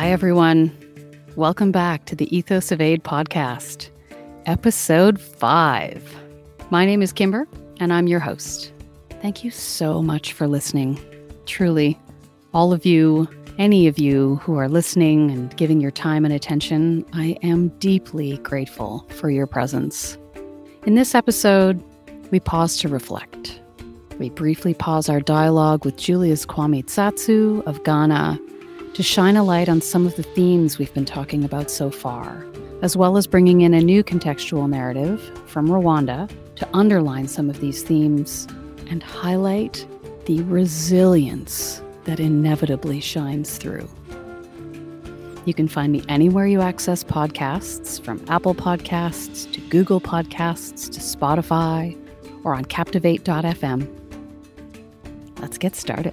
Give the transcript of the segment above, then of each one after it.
Hi, everyone. Welcome back to the Ethos of Aid podcast, episode 5. My name is Kimber, and I'm your host. Thank you so much for listening. Truly, all of you, any of you who are listening and giving your time and attention, I am deeply grateful for your presence. In this episode, we pause to reflect. We briefly pause our dialogue with Julius Kwame Tsatsu of Ghana to shine a light on some of the themes we've been talking about so far, as well as bringing in a new contextual narrative from Rwanda to underline some of these themes and highlight the resilience that inevitably shines through. You can find me anywhere you access podcasts, from Apple Podcasts to Google Podcasts to Spotify or on Captivate.fm. Let's get started.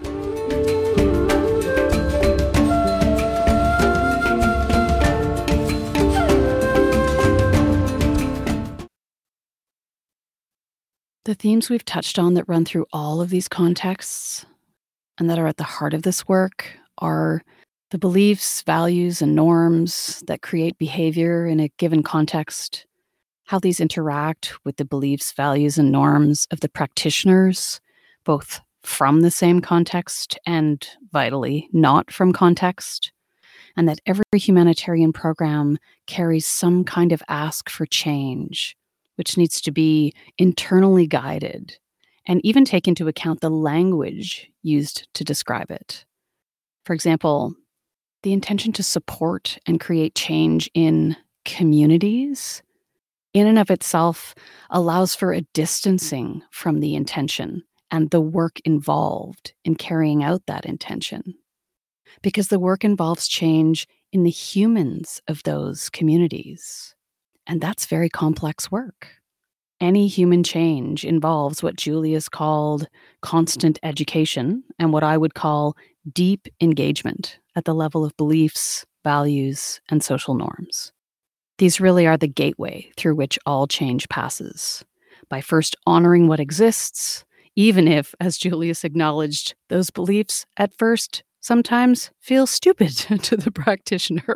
The themes we've touched on that run through all of these contexts and that are at the heart of this work are the beliefs, values, and norms that create behavior in a given context, how these interact with the beliefs, values, and norms of the practitioners, both from the same context and, vitally, not from context, and that every humanitarian program carries some kind of ask for change, which needs to be internally guided and even take into account the language used to describe it. For example, the intention to support and create change in communities in and of itself allows for a distancing from the intention and the work involved in carrying out that intention, because the work involves change in the humans of those communities. And that's very complex work. Any human change involves what Julius called constant education and what I would call deep engagement at the level of beliefs, values, and social norms. These really are the gateway through which all change passes, by first honoring what exists, even if, as Julius acknowledged, those beliefs at first sometimes feel stupid to the practitioner.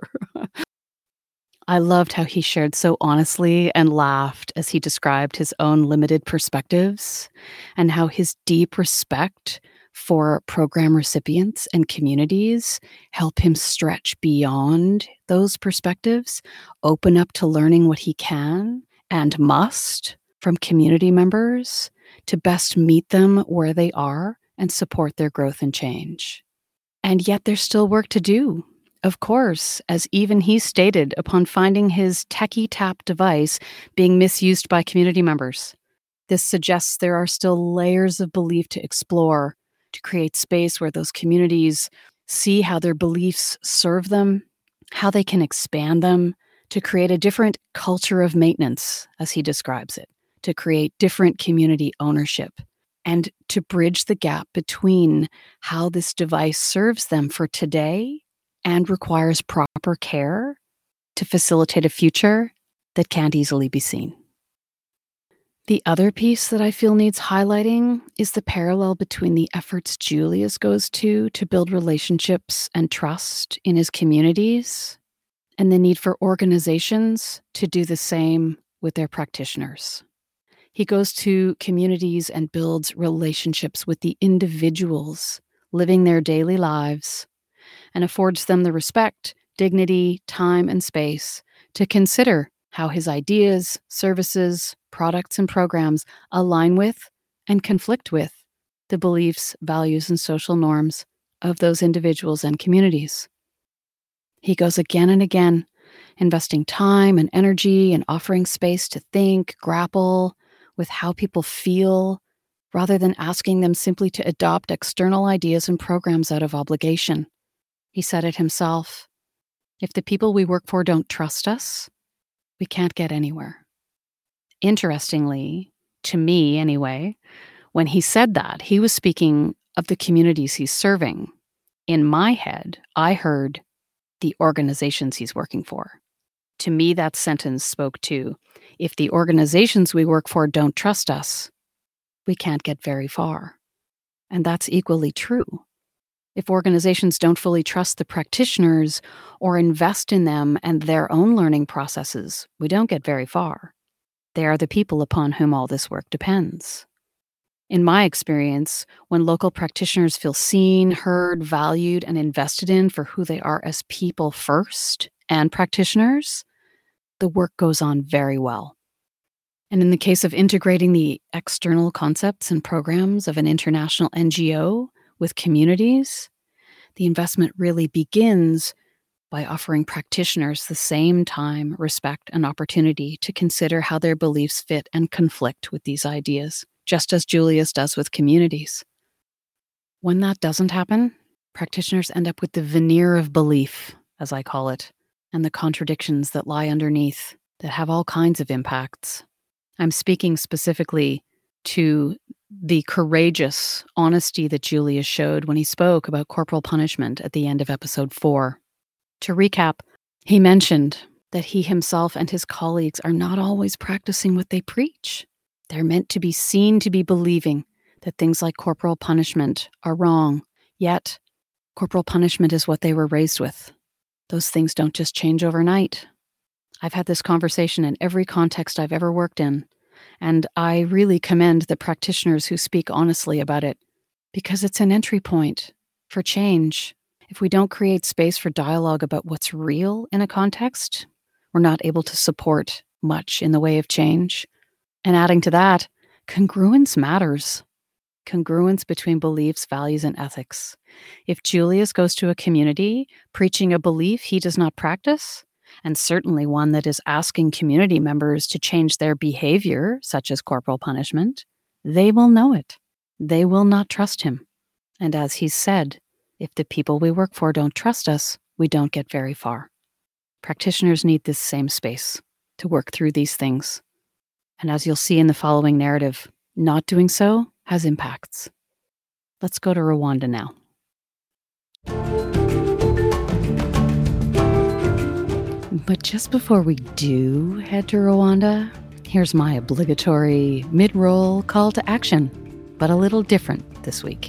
I loved how he shared so honestly and laughed as he described his own limited perspectives and how his deep respect for program recipients and communities help him stretch beyond those perspectives, open up to learning what he can and must from community members to best meet them where they are and support their growth and change. And yet there's still work to do. Of course, as even he stated upon finding his techie tap device being misused by community members. This suggests there are still layers of belief to explore, to create space where those communities see how their beliefs serve them, how they can expand them, to create a different culture of maintenance, as he describes it, to create different community ownership, and to bridge the gap between how this device serves them for today and requires proper care to facilitate a future that can't easily be seen. The other piece that I feel needs highlighting is the parallel between the efforts Julius goes to build relationships and trust in his communities and the need for organizations to do the same with their practitioners. He goes to communities and builds relationships with the individuals living their daily lives and affords them the respect, dignity, time, and space to consider how his ideas, services, products, and programs align with and conflict with the beliefs, values, and social norms of those individuals and communities. He goes again and again, investing time and energy and offering space to think, grapple with how people feel, rather than asking them simply to adopt external ideas and programs out of obligation. He said it himself. If the people we work for don't trust us, we can't get anywhere. Interestingly, to me anyway, when he said that, he was speaking of the communities he's serving. In my head, I heard the organizations he's working for. To me, that sentence spoke to, if the organizations we work for don't trust us, we can't get very far. And that's equally true. If organizations don't fully trust the practitioners or invest in them and their own learning processes, we don't get very far. They are the people upon whom all this work depends. In my experience, when local practitioners feel seen, heard, valued, and invested in for who they are as people first and practitioners, the work goes on very well. And in the case of integrating the external concepts and programs of an international NGO with communities, the investment really begins by offering practitioners the same time, respect, and opportunity to consider how their beliefs fit and conflict with these ideas, just as Julius does with communities. When that doesn't happen, practitioners end up with the veneer of belief, as I call it, and the contradictions that lie underneath that have all kinds of impacts. I'm speaking specifically to the courageous honesty that Julius showed when he spoke about corporal punishment at the end of episode 4. To recap, he mentioned that he himself and his colleagues are not always practicing what they preach. They're meant to be seen to be believing that things like corporal punishment are wrong, yet corporal punishment is what they were raised with. Those things don't just change overnight. I've had this conversation in every context I've ever worked in, and I really commend the practitioners who speak honestly about it, because it's an entry point for change. If we don't create space for dialogue about what's real in a context, we're not able to support much in the way of change. And adding to that, congruence matters. Congruence between beliefs, values, and ethics. If Julius goes to a community preaching a belief he does not practice, and certainly one that is asking community members to change their behavior, such as corporal punishment, they will know it. They will not trust him. And as he said, if the people we work for don't trust us, we don't get very far. Practitioners need this same space to work through these things. And as you'll see in the following narrative, not doing so has impacts. Let's go to Rwanda now. But just before we do head to Rwanda, here's my obligatory mid-roll call to action, but a little different this week.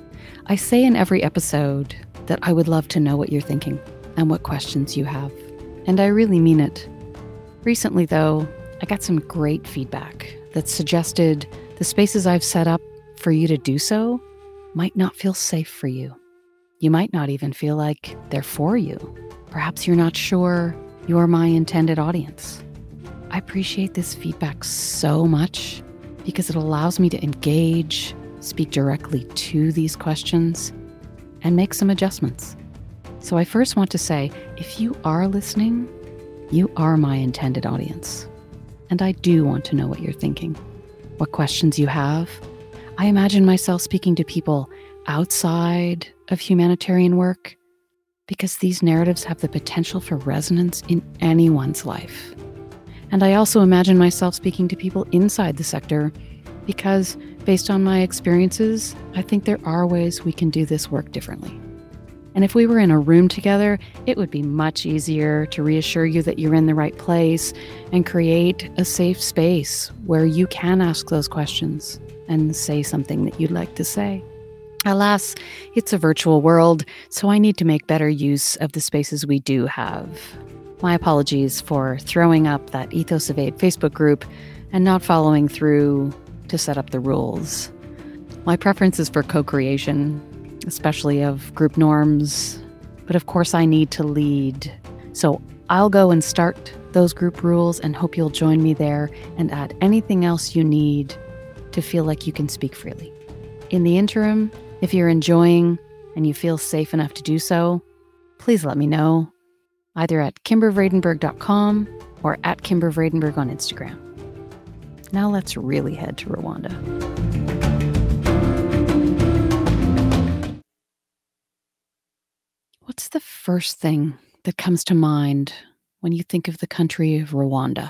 I say in every episode that I would love to know what you're thinking and what questions you have, and I really mean it. Recently, though, I got some great feedback that suggested the spaces I've set up for you to do so might not feel safe for you. You might not even feel like they're for you. Perhaps you're not sure you're my intended audience. I appreciate this feedback so much because it allows me to engage, speak directly to these questions, and make some adjustments. So I first want to say, if you are listening, you are my intended audience. And I do want to know what you're thinking, what questions you have. I imagine myself speaking to people outside of humanitarian work because these narratives have the potential for resonance in anyone's life. And I also imagine myself speaking to people inside the sector because, based on my experiences, I think there are ways we can do this work differently. And if we were in a room together, it would be much easier to reassure you that you're in the right place and create a safe space where you can ask those questions and say something that you'd like to say. Alas, it's a virtual world, so I need to make better use of the spaces we do have. My apologies for throwing up that Ethos of Aid Facebook group and not following through to set up the rules. My preference is for co-creation, especially of group norms, but of course I need to lead. So I'll go and start those group rules and hope you'll join me there and add anything else you need to feel like you can speak freely. In the interim, if you're enjoying and you feel safe enough to do so, please let me know, either at kimbervredenberg.com or at kimbervredenberg on Instagram. Now let's really head to Rwanda. What's the first thing that comes to mind when you think of the country of Rwanda?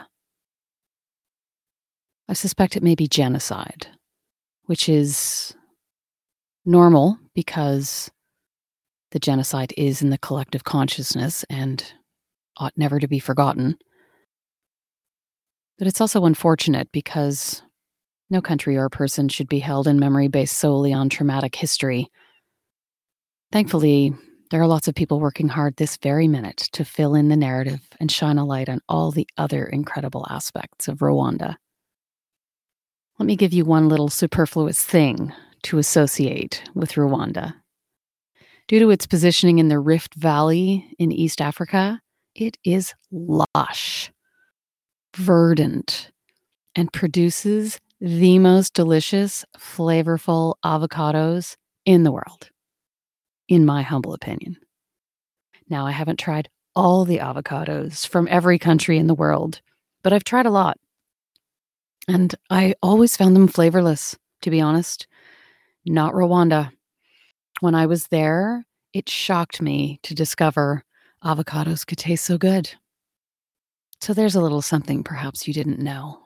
I suspect it may be genocide, which is normal because the genocide is in the collective consciousness and ought never to be forgotten. But it's also unfortunate because no country or person should be held in memory based solely on traumatic history. Thankfully, there are lots of people working hard this very minute to fill in the narrative and shine a light on all the other incredible aspects of Rwanda. Let me give you one little superfluous thing to associate with Rwanda. Due to its positioning in the Rift Valley in East Africa, it is lush, verdant, and produces the most delicious, flavorful avocados in the world, in my humble opinion. Now, I haven't tried all the avocados from every country in the world, but I've tried a lot. And I always found them flavorless, to be honest. Not Rwanda. When I was there, it shocked me to discover avocados could taste so good. So there's a little something perhaps you didn't know.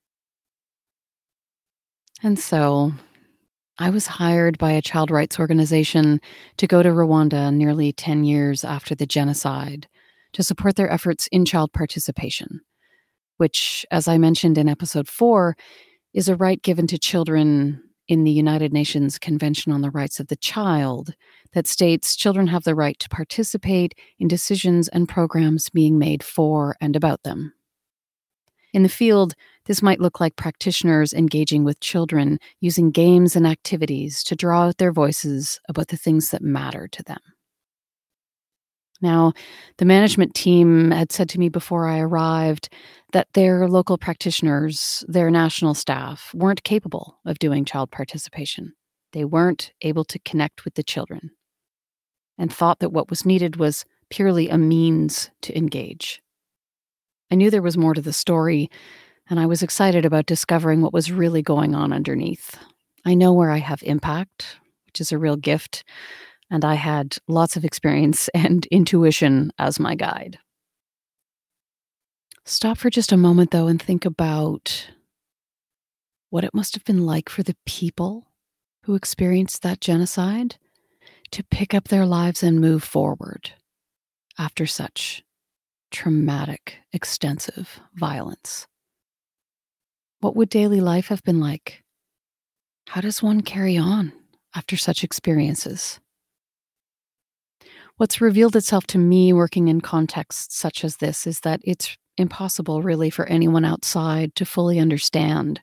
And so I was hired by a child rights organization to go to Rwanda nearly 10 years after the genocide to support their efforts in child participation, which, as I mentioned in episode 4, is a right given to children in the United Nations Convention on the Rights of the Child that states children have the right to participate in decisions and programs being made for and about them. In the field, this might look like practitioners engaging with children using games and activities to draw out their voices about the things that matter to them. Now, the management team had said to me before I arrived that their local practitioners, their national staff, weren't capable of doing child participation. They weren't able to connect with the children and thought that what was needed was purely a means to engage. I knew there was more to the story, and I was excited about discovering what was really going on underneath. I know where I have impact, which is a real gift, and I had lots of experience and intuition as my guide. Stop for just a moment, though, and think about what it must have been like for the people who experienced that genocide to pick up their lives and move forward after such traumatic, extensive violence. What would daily life have been like? How does one carry on after such experiences? What's revealed itself to me working in contexts such as this is that it's impossible really for anyone outside to fully understand.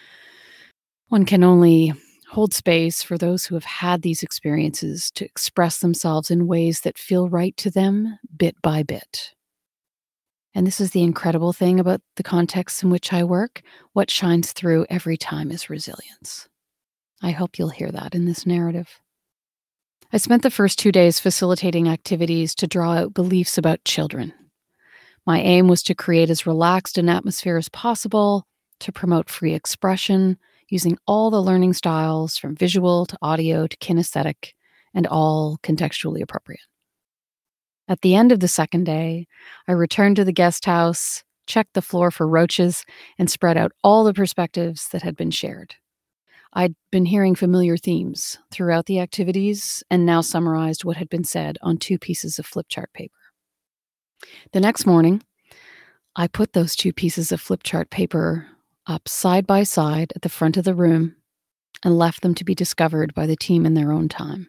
One can only hold space for those who have had these experiences to express themselves in ways that feel right to them bit by bit. And this is the incredible thing about the context in which I work. What shines through every time is resilience. I hope you'll hear that in this narrative. I spent the first 2 days facilitating activities to draw out beliefs about children. My aim was to create as relaxed an atmosphere as possible, to promote free expression, using all the learning styles from visual to audio to kinesthetic, and all contextually appropriate. At the end of the second day, I returned to the guest house, checked the floor for roaches, and spread out all the perspectives that had been shared. I'd been hearing familiar themes throughout the activities and now summarized what had been said on 2 pieces of flip chart paper. The next morning, I put those 2 pieces of flip chart paper up side by side at the front of the room and left them to be discovered by the team in their own time.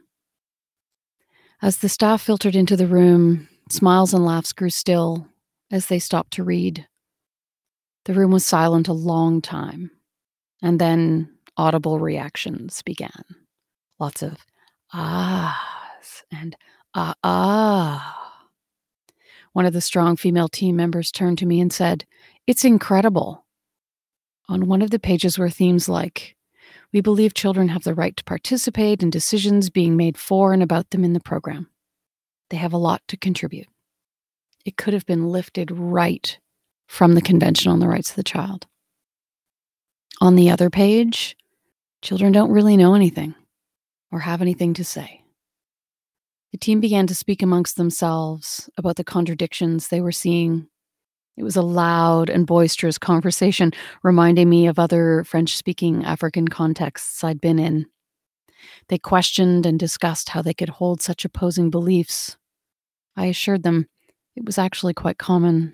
As the staff filtered into the room, smiles and laughs grew still as they stopped to read. The room was silent a long time, and then audible reactions began. Lots of ahs and ah. One of the strong female team members turned to me and said, "It's incredible." On one of the pages were themes like, "We believe children have the right to participate in decisions being made for and about them in the program. They have a lot to contribute." It could have been lifted right from the Convention on the Rights of the Child. On the other page, children don't really know anything or have anything to say. The team began to speak amongst themselves about the contradictions they were seeing. It was a loud and boisterous conversation, reminding me of other French-speaking African contexts I'd been in. They questioned and discussed how they could hold such opposing beliefs. I assured them it was actually quite common.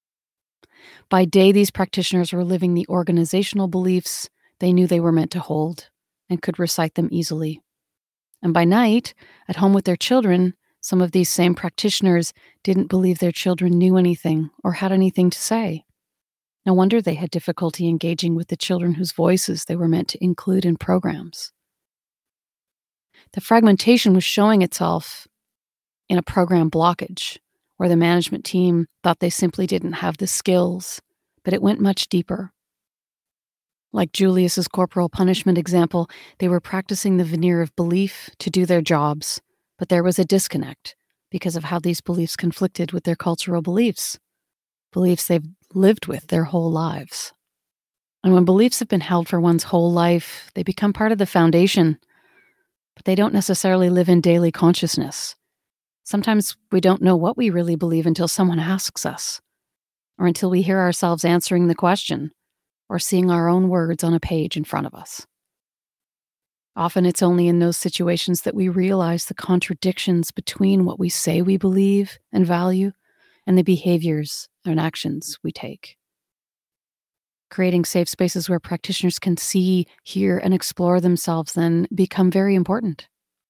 By day, these practitioners were living the organizational beliefs they knew they were meant to hold and could recite them easily. And by night, at home with their children, some of these same practitioners didn't believe their children knew anything or had anything to say. No wonder they had difficulty engaging with the children whose voices they were meant to include in programs. The fragmentation was showing itself in a program blockage, where the management team thought they simply didn't have the skills, but it went much deeper. Like Julius's corporal punishment example, they were practicing the veneer of belief to do their jobs, but there was a disconnect because of how these beliefs conflicted with their cultural beliefs they've lived with their whole lives. And when beliefs have been held for one's whole life, they become part of the foundation, but they don't necessarily live in daily consciousness. Sometimes we don't know what we really believe until someone asks us, or until we hear ourselves answering the question, or seeing our own words on a page in front of us. Often it's only in those situations that we realize the contradictions between what we say we believe and value and the behaviors and actions we take. Creating safe spaces where practitioners can see, hear, and explore themselves then become very important.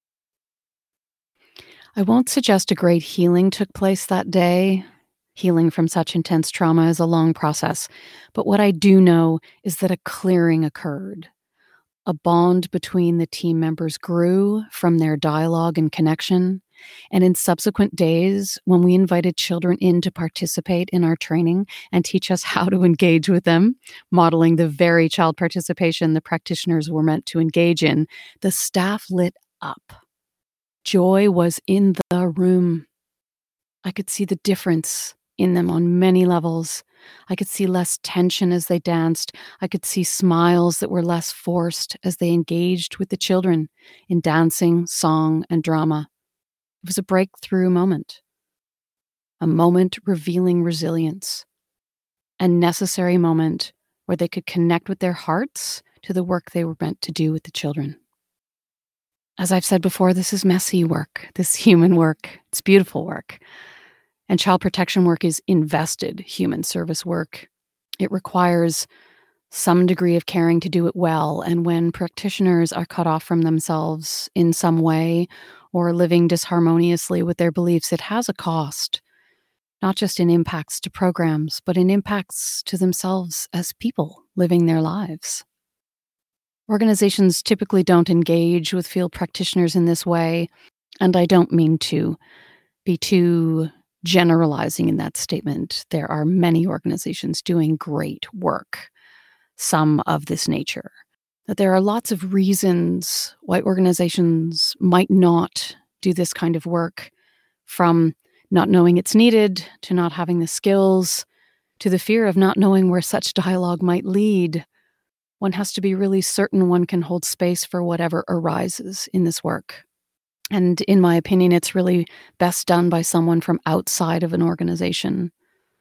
I won't suggest a great healing took place that day. Healing from such intense trauma is a long process. But what I do know is that a clearing occurred. A bond between the team members grew from their dialogue and connection. And in subsequent days, when we invited children in to participate in our training and teach us how to engage with them, modeling the very child participation the practitioners were meant to engage in, the staff lit up. Joy was in the room. I could see the difference in them on many levels. I could see less tension as they danced. I could see smiles that were less forced as they engaged with the children in dancing, song, and drama. It was a breakthrough moment, a moment revealing resilience, a necessary moment where they could connect with their hearts to the work they were meant to do with the children. As I've said before, this is messy work, this human work. It's beautiful work. And child protection work is invested human service work. It requires some degree of caring to do it well. And when practitioners are cut off from themselves in some way or living disharmoniously with their beliefs, it has a cost, not just in impacts to programs, but in impacts to themselves as people living their lives. Organizations typically don't engage with field practitioners in this way, and I don't mean to be too generalizing in that statement. There are many organizations doing great work, some of this nature. That there are lots of reasons why organizations might not do this kind of work, from not knowing it's needed, to not having the skills, to the fear of not knowing where such dialogue might lead. One has to be really certain one can hold space for whatever arises in this work. And in my opinion, it's really best done by someone from outside of an organization.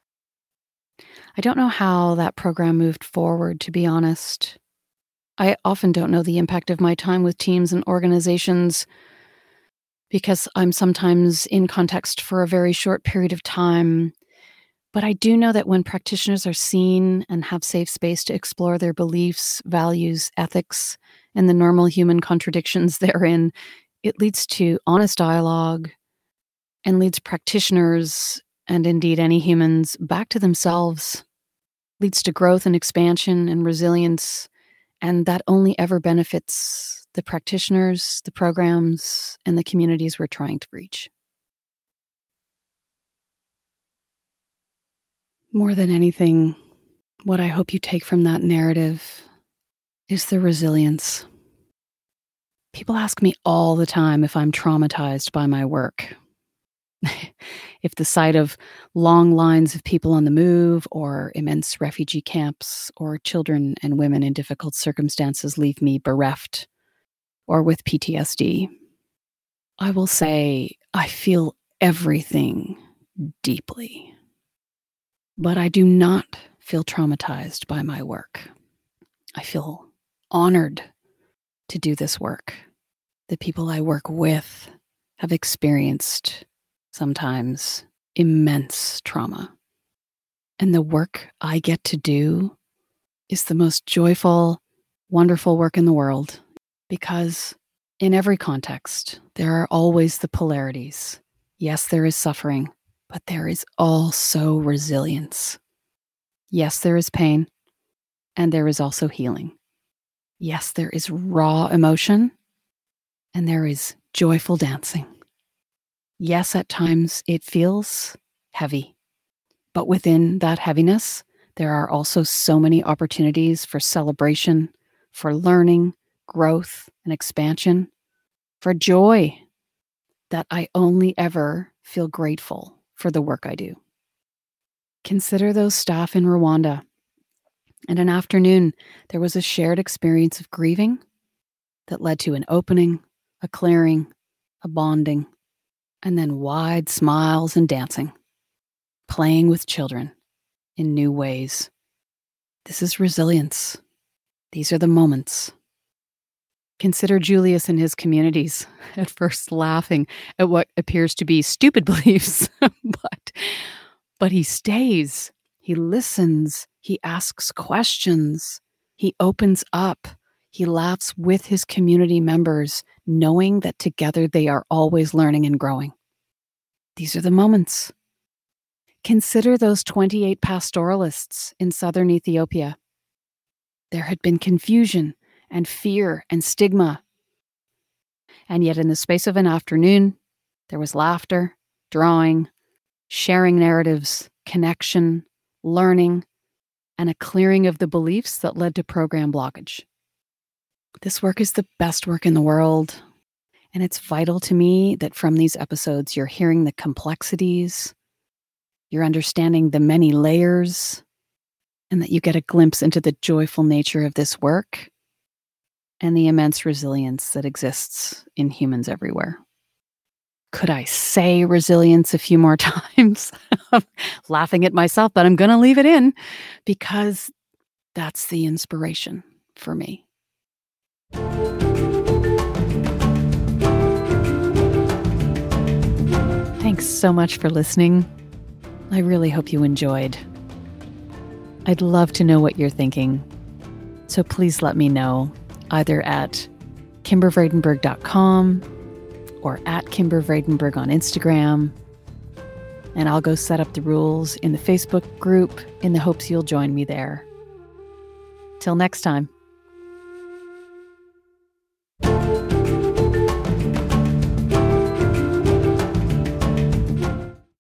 I don't know how that program moved forward, to be honest. I often don't know the impact of my time with teams and organizations because I'm sometimes in context for a very short period of time. But I do know that when practitioners are seen and have safe space to explore their beliefs, values, ethics, and the normal human contradictions therein, it leads to honest dialogue and leads practitioners, and indeed any humans, back to themselves, leads to growth and expansion and resilience, and that only ever benefits the practitioners, the programs, and the communities we're trying to reach. More than anything, what I hope you take from that narrative is the resilience. People ask me all the time if I'm traumatized by my work. If the sight of long lines of people on the move, or immense refugee camps, or children and women in difficult circumstances leave me bereft or with PTSD, I will say I feel everything deeply. But I do not feel traumatized by my work. I feel honored to do this work. The people I work with have experienced sometimes immense trauma. And the work I get to do is the most joyful, wonderful work in the world because In every context, there are always the polarities. Yes, there is suffering, but there is also resilience. Yes, there is pain, and there is also healing. Yes, there is raw emotion, and there is joyful dancing. Yes, at times it feels heavy, but within that heaviness, there are also so many opportunities for celebration, for learning, growth, and expansion, for joy, that I only ever feel grateful for the work I do. Consider those staff in Rwanda. And an afternoon, there was a shared experience of grieving that led to an opening, a clearing, a bonding, and then wide smiles and dancing, playing with children in new ways. This is resilience. These are the moments. Consider Julius and his communities, at first laughing at what appears to be stupid beliefs, but he stays, he listens, he asks questions, he opens up, he laughs with his community members, knowing that together they are always learning and growing. These are the moments. Consider those 28 pastoralists in southern Ethiopia. There had been confusion and fear and stigma. And yet in the space of an afternoon, there was laughter, drawing, sharing narratives, connection, learning, and a clearing of the beliefs that led to program blockage. This work is the best work in the world. And it's vital to me that from these episodes, you're hearing the complexities, you're understanding the many layers, and that you get a glimpse into the joyful nature of this work and the immense resilience that exists in humans everywhere. Could I say resilience a few more times? Laughing at myself, but I'm going to leave it in because that's the inspiration for me. Thanks so much for listening. I really hope you enjoyed. I'd love to know what you're thinking, so please let me know either at kimbervredenberg.com or at kimbervredenberg on Instagram, and I'll go set up the rules in the Facebook group in the hopes you'll join me there. Till next time.